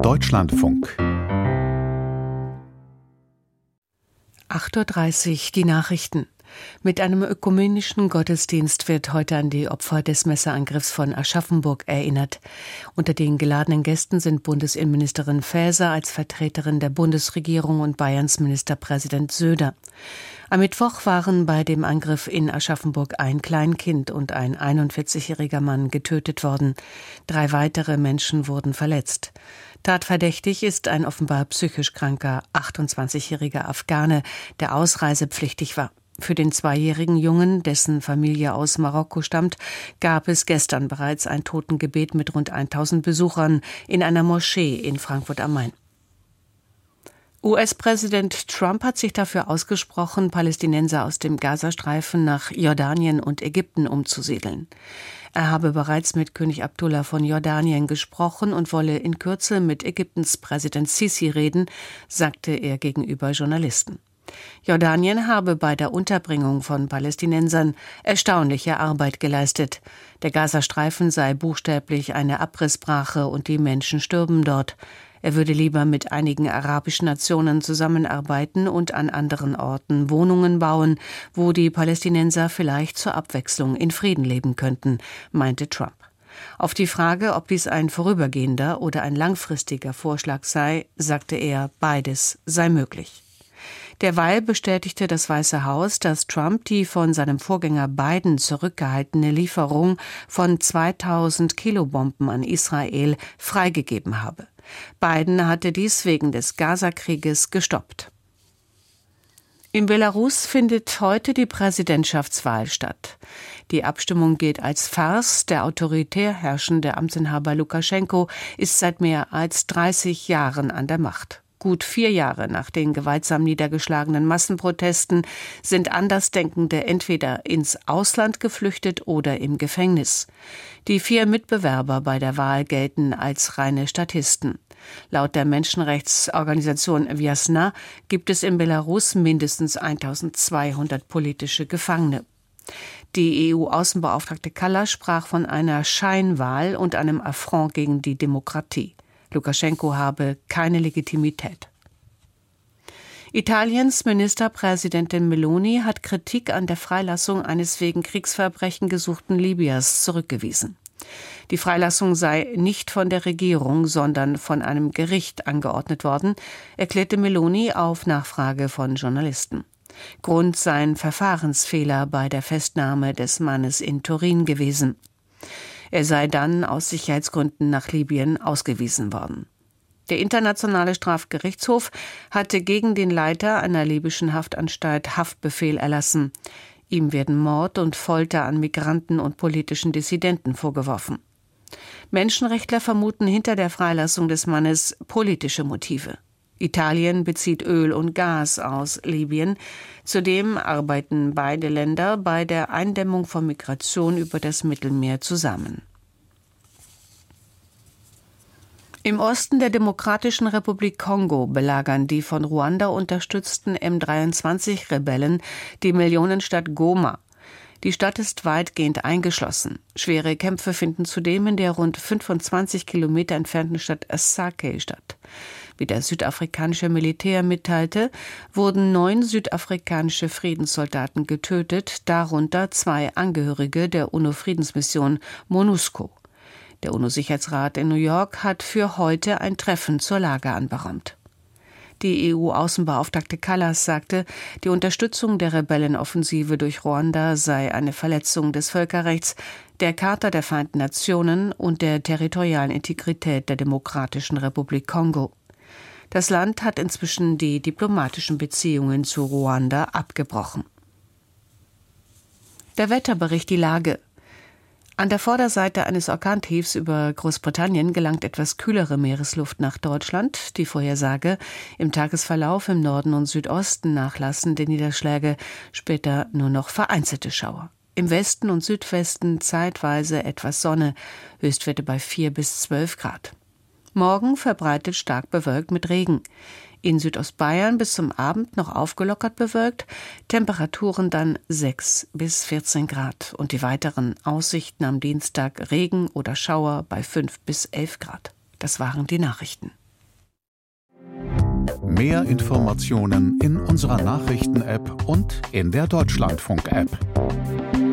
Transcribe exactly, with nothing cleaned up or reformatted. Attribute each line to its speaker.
Speaker 1: Deutschlandfunk.
Speaker 2: acht Uhr dreißig, die Nachrichten. Mit einem ökumenischen Gottesdienst wird heute an die Opfer des Messerangriffs von Aschaffenburg erinnert. Unter den geladenen Gästen sind Bundesinnenministerin Faeser als Vertreterin der Bundesregierung und Bayerns Ministerpräsident Söder. Am Mittwoch waren bei dem Angriff in Aschaffenburg ein Kleinkind und ein einundvierzigjähriger Mann getötet worden. Drei weitere Menschen wurden verletzt. Tatverdächtig ist ein offenbar psychisch kranker achtundzwanzigjähriger Afghane, der ausreisepflichtig war. Für den zweijährigen Jungen, dessen Familie aus Marokko stammt, gab es gestern bereits ein Totengebet mit rund tausend Besuchern in einer Moschee in Frankfurt am Main. U S-Präsident Trump hat sich dafür ausgesprochen, Palästinenser aus dem Gazastreifen nach Jordanien und Ägypten umzusiedeln. Er habe bereits mit König Abdullah von Jordanien gesprochen und wolle in Kürze mit Ägyptens Präsident Sisi reden, sagte er gegenüber Journalisten. Jordanien habe bei der Unterbringung von Palästinensern erstaunliche Arbeit geleistet. Der Gazastreifen sei buchstäblich eine Abrissbrache und die Menschen stürben dort. Er würde lieber mit einigen arabischen Nationen zusammenarbeiten und an anderen Orten Wohnungen bauen, wo die Palästinenser vielleicht zur Abwechslung in Frieden leben könnten, meinte Trump. Auf die Frage, ob dies ein vorübergehender oder ein langfristiger Vorschlag sei, sagte er, beides sei möglich. Derweil bestätigte das Weiße Haus, dass Trump die von seinem Vorgänger Biden zurückgehaltene Lieferung von zweitausend Kilobomben an Israel freigegeben habe. Biden hatte dies wegen des Gazakrieges gestoppt. In Belarus findet heute die Präsidentschaftswahl statt. Die Abstimmung gilt als Farce. Der autoritär herrschende Amtsinhaber Lukaschenko ist seit mehr als dreißig Jahren an der Macht. Gut vier Jahre nach den gewaltsam niedergeschlagenen Massenprotesten sind Andersdenkende entweder ins Ausland geflüchtet oder im Gefängnis. Die vier Mitbewerber bei der Wahl gelten als reine Statisten. Laut der Menschenrechtsorganisation Vjasna gibt es in Belarus mindestens eintausendzweihundert politische Gefangene. Die E U-Außenbeauftragte Kallas sprach von einer Scheinwahl und einem Affront gegen die Demokratie. Lukaschenko habe keine Legitimität. Italiens Ministerpräsidentin Meloni hat Kritik an der Freilassung eines wegen Kriegsverbrechen gesuchten Libyers zurückgewiesen. Die Freilassung sei nicht von der Regierung, sondern von einem Gericht angeordnet worden, erklärte Meloni auf Nachfrage von Journalisten. Grund seien Verfahrensfehler bei der Festnahme des Mannes in Turin gewesen. Er sei dann aus Sicherheitsgründen nach Libyen ausgewiesen worden. Der Internationale Strafgerichtshof hatte gegen den Leiter einer libyschen Haftanstalt Haftbefehl erlassen. Ihm werden Mord und Folter an Migranten und politischen Dissidenten vorgeworfen. Menschenrechtler vermuten hinter der Freilassung des Mannes politische Motive. Italien bezieht Öl und Gas aus Libyen. Zudem arbeiten beide Länder bei der Eindämmung von Migration über das Mittelmeer zusammen. Im Osten der Demokratischen Republik Kongo belagern die von Ruanda unterstützten M dreiundzwanzig-Rebellen die Millionenstadt Goma. Die Stadt ist weitgehend eingeschlossen. Schwere Kämpfe finden zudem in der rund fünfundzwanzig Kilometer entfernten Stadt Sake statt. Wie das südafrikanische Militär mitteilte, wurden neun südafrikanische Friedenssoldaten getötet, darunter zwei Angehörige der UNO-Friedensmission MONUSCO. Der UNO-Sicherheitsrat in New York hat für heute ein Treffen zur Lage anberaumt. Die E U-Außenbeauftragte Kallas sagte, die Unterstützung der Rebellenoffensive durch Ruanda sei eine Verletzung des Völkerrechts, der Charta der Vereinten Nationen und der territorialen Integrität der Demokratischen Republik Kongo. Das Land hat inzwischen die diplomatischen Beziehungen zu Ruanda abgebrochen. Der Wetterbericht, die Lage. An der Vorderseite eines Orkantiefs über Großbritannien gelangt etwas kühlere Meeresluft nach Deutschland. Die Vorhersage: im Tagesverlauf im Norden und Südosten nachlassen die Niederschläge, später nur noch vereinzelte Schauer. Im Westen und Südwesten zeitweise etwas Sonne, Höchstwerte bei vier bis zwölf Grad. Morgen verbreitet stark bewölkt mit Regen. In Südostbayern bis zum Abend noch aufgelockert bewölkt, Temperaturen dann sechs bis vierzehn Grad und die weiteren Aussichten am Dienstag Regen oder Schauer bei fünf bis elf Grad. Das waren die Nachrichten.
Speaker 1: Mehr Informationen in unserer Nachrichten-App und in der Deutschlandfunk-App.